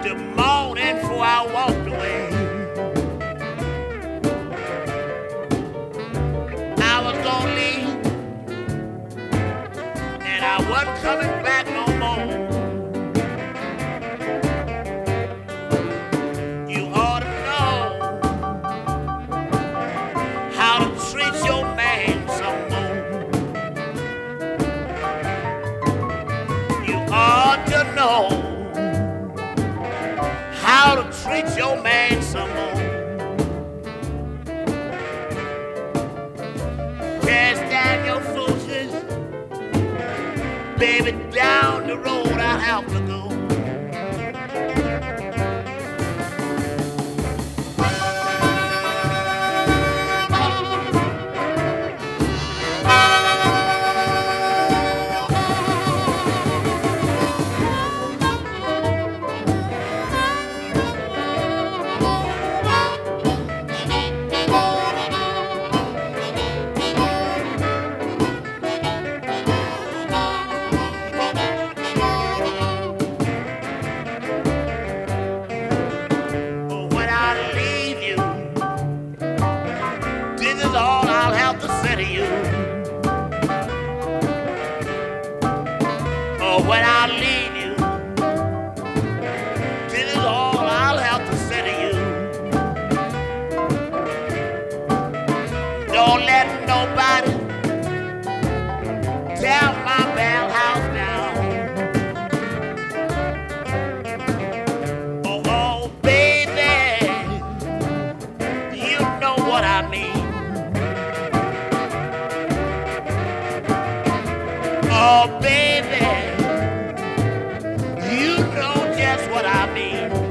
the morning before I walked away. I was gonna leave, and I wasn't coming back no more. You ought to know how to treat your man some more. You ought to know how to treat your man some more. Cast down your foolishness, baby, down the road I have to go. This is all I'll have to say to you. Oh, when I leave you, this is all I'll have to say to you. Don't let nobody tear my bell house down. Oh, baby, you know what I mean. Oh, baby, you know just what I mean.